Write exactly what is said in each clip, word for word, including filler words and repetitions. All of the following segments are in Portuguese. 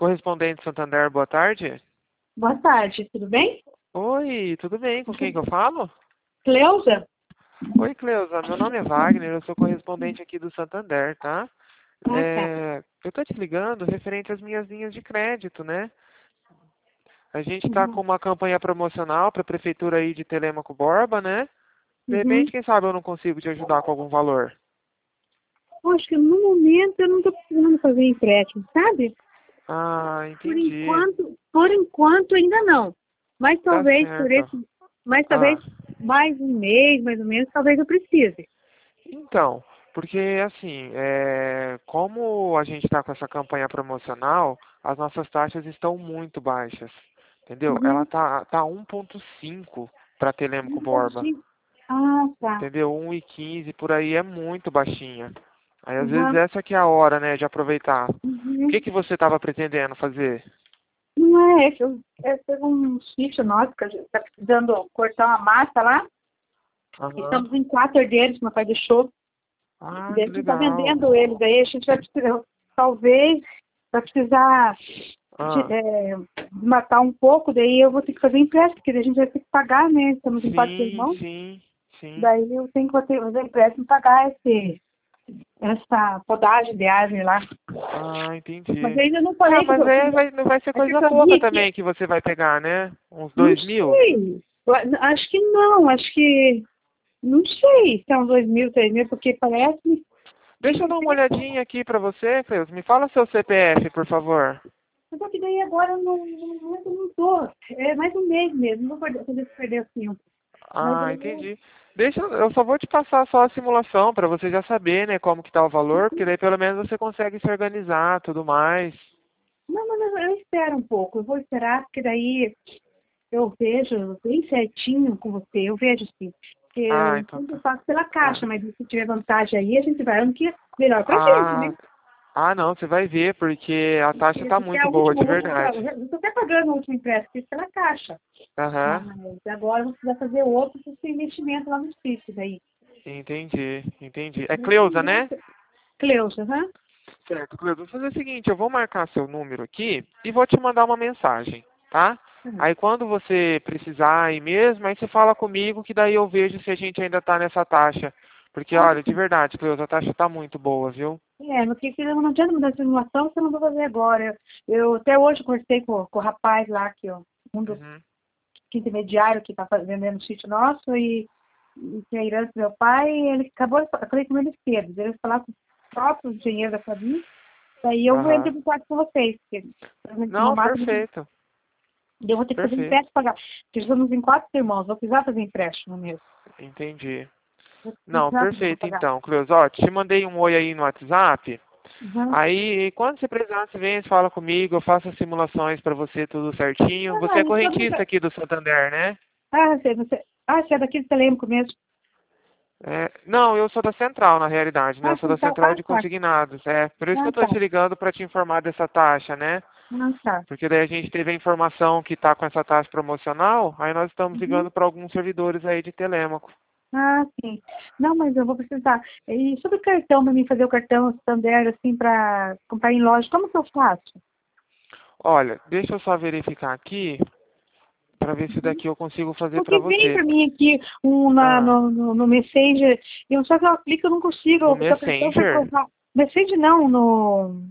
Correspondente Santander, boa tarde. Boa tarde, tudo bem? Oi, tudo bem? Com quem que eu falo? Cleusa? Oi, Cleusa. Meu nome é Wagner, eu sou correspondente aqui do Santander, tá? Ah, tá. É, eu tô te ligando referente às minhas linhas de crédito, né? A gente tá com Uhum. uma campanha promocional para a prefeitura aí de Telêmaco Borba, né? De Uhum. repente, quem sabe eu não consigo te ajudar com algum valor. Eu acho que no momento eu não estou precisando fazer empréstimo, sabe? Ah, Por entendi. enquanto, por enquanto ainda não. Mas Tá talvez por certo. esse, mas talvez Ah, mais um mês, mais ou menos, talvez eu precise. então, porque assim, é, como a gente está com essa campanha promocional, as nossas taxas estão muito baixas, entendeu? Ela Uhum. tá, tá um ponto cinco para Telêmaco Borba, Sim. Ah, tá. entendeu? Um e quinze por aí é muito baixinha. Aí às vezes Uhum. essa que é a hora, né, de aproveitar. O que Uhum. que você estava pretendendo fazer? Não é, é que eu, é que um sítio nosso que a gente está precisando cortar uma massa lá. Aham. Estamos em quatro herdeiros, meu pai deixou. Ah, Daí a que gente está legal. vendendo eles, aí a gente vai precisar, talvez, vai precisar de, Ah, é, matar um pouco, daí eu vou ter que fazer empréstimo, porque daí a gente vai ter que pagar, né? Estamos em quatro sim, irmãos, sim, sim. daí eu tenho que fazer fazer empréstimo e pagar esse, essa podagem de árvore lá. Ah, Mas entendi. eu ainda não Ah, falei que mas eu, aí vai, não vai ser é que eu coisa pouca sabia que, também que você vai pegar, né? Uns não dois mil? sei, eu acho que não, acho que, não sei se é uns dois mil, três mil, porque parece Deixa eu dar uma olhadinha aqui pra você, Cleus. Me fala seu C P F, por favor. só que daí agora não, não, não, não tô. É mais um mês mesmo, não vou perder, fazer perder assim. Mas Ah, aí eu, entendi. Deixa, eu eu só vou te passar só a simulação pra você já saber, né, como que tá o valor, porque daí pelo menos você consegue se organizar, tudo mais. não, mas eu, eu espero um pouco, eu vou esperar, porque daí eu vejo bem certinho com você, eu vejo sim. Porque Ah, eu então sempre tá. faço pela Ah, caixa, mas se tiver vantagem aí, a gente vai ano que é melhor pra gente, né? ah, ah, não, você vai ver, porque a taxa tá Porque até muito a boa, última, de o último, verdade. eu estou até pagando o último empréstimo, fiz pela caixa. Aham, Mas agora eu vou precisar fazer outro para esse investimento lá no sítio daí. entendi, entendi. É Deixa eu Cleusa, ver. né? Cleusa, né? Certo, Cleber, vou fazer o seguinte, eu vou marcar seu número aqui e vou te mandar uma mensagem, tá? Aí quando você precisar aí mesmo, aí você fala comigo que daí eu vejo se a gente ainda tá nessa taxa. Porque, Ah, olha, de verdade, Cleusa, a taxa tá muito boa, viu? é, no que que não adianta mudar de simulação, você não vai fazer agora. Eu, eu até hoje conversei com, com o rapaz lá, que, ó, um dos Uhum. que intermediário que está vendendo o sítio nosso e, e que é a herança do meu pai, ele acabou, de fa- eu falei com ele cedo, ele falar com o próprio engenheiro da família, daí eu vou entrar Aham. em contato com vocês, porque uma Não, máquina, perfeito. eu vou ter que fazer Perfeito. empréstimo pagar, porque estamos em quatro irmãos, vou precisar fazer empréstimo mesmo, Entendi. vou Não, precisar fazer para perfeito pagar. então, Cleusa. Ó, te mandei um oi aí no WhatsApp. Uhum. Aí, quando você precisar, você vem, você fala comigo, eu faço as simulações pra você, tudo certinho. Você Ah, é e sobre, correntista aqui do Santander, né? ah, você, você, ah, você é daqui do Telêmaco mesmo. É, não, eu sou da central, na realidade, né? Ah, Eu sou você da tá, central ah, de tá. consignados. É, por isso que Ah, eu tô tá. te ligando para te informar dessa taxa, né? Ah, tá. Porque daí a gente teve a informação que tá com essa taxa promocional, aí nós estamos Uhum. ligando para alguns servidores aí de Telêmaco. Ah, sim. Não, mas eu vou precisar. E sobre o cartão, para mim fazer o cartão Santander, assim, para comprar em loja, como que eu faço? Olha, deixa eu só verificar aqui para ver se daqui eu consigo fazer para Porque vem você. para mim aqui um na, Ah, no, no, no Messenger, eu, só que eu aplico, eu não consigo, no o seu cartão foi Messenger? provar. Messenger não, no...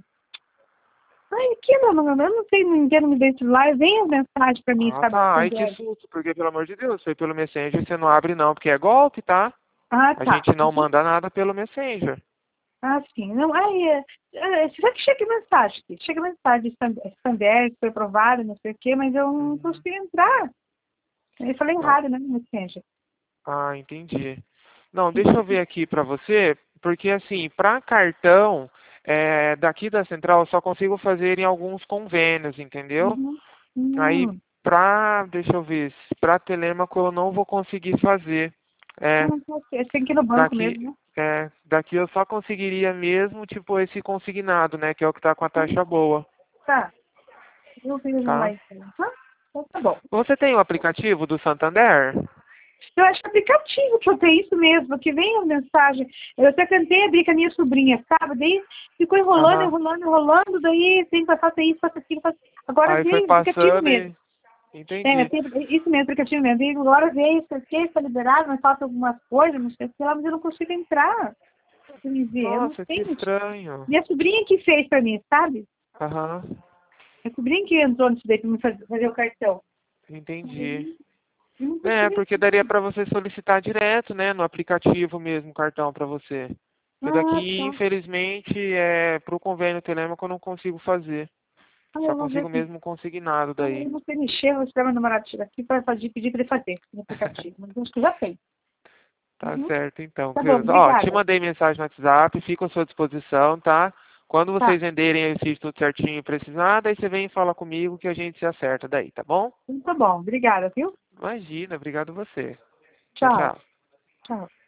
Ai, aqui não, não, não, eu não sei, não entendo me desse lá, vem a mensagem para mim, Ah, sabe, tá. Ai, que Santander. susto, porque pelo amor de Deus, foi pelo Messenger, você não abre não, porque é golpe, tá? Ah, A tá. gente não manda nada pelo Messenger. Ah, sim. Não, aí, é, é, será que chega mensagem? Aqui? Chega mensagem de Santander, foi aprovado, não sei o quê, mas eu não Uhum. consigo entrar. Eu falei Não. errado, né, no Messenger. Ah, entendi. Não, deixa eu ver aqui pra você, porque assim, para cartão, é, daqui da central eu só consigo fazer em alguns convênios, entendeu? Uhum. Aí, Hum. pra, deixa eu ver, pra Telêmaco eu não vou conseguir fazer. Ah, É, não pode ser. Tem que ir no banco daqui, mesmo, né? é, daqui eu só conseguiria mesmo, tipo, esse consignado, né, que é o que tá com a Uhum. taxa boa, Tá. Eu vejo lá tá? então. Ah, então tá bom. Você tem o aplicativo do Santander? Eu acho aplicativo que eu tenho isso mesmo, que vem a mensagem. Eu até tentei abrir com a minha sobrinha, sabe? Daí ficou enrolando, Aham. enrolando, enrolando, daí tem que fazer isso, fazer aquilo, fazer... Agora Aí foi veio o aplicativo passando mesmo. e... É, Entendi. tem, isso mesmo, aplicativo mesmo. E agora veio, isso aqui, está liberado, mas falta algumas coisas, não sei o que lá, mas eu não consigo entrar. Pra me ver, eu não Nossa, que tenho. estranho. Minha sobrinha que fez pra mim, sabe? Aham. Minha sobrinha que entrou nisso daí pra me fazer, fazer o cartão. Entendi. Aí, eu não É, consigo porque daria para você solicitar direto, né, no aplicativo mesmo, o cartão para você. E entrar. Ah, daqui, tá. infelizmente, é pro convênio telêmaco eu não consigo fazer. Ah, Só eu vou ver consigo aqui. mesmo consignado Ah, eu daí. vou ter mexer, vou esperar meu namorado chegar aqui para pedir para ele fazer no aplicativo. Mas eu acho que já tem. Tá Uhum. certo, então, Tá bom, Cleusa. Ó, te obrigada. mandei mensagem no WhatsApp, fico à sua disposição, tá? Quando Tá. vocês venderem o sítio tudo certinho e precisar, daí você vem e fala comigo que a gente se acerta daí, tá bom? Então tá bom, obrigada, viu? Imagina, obrigado você. Tchau, Tchau. tchau. Tchau.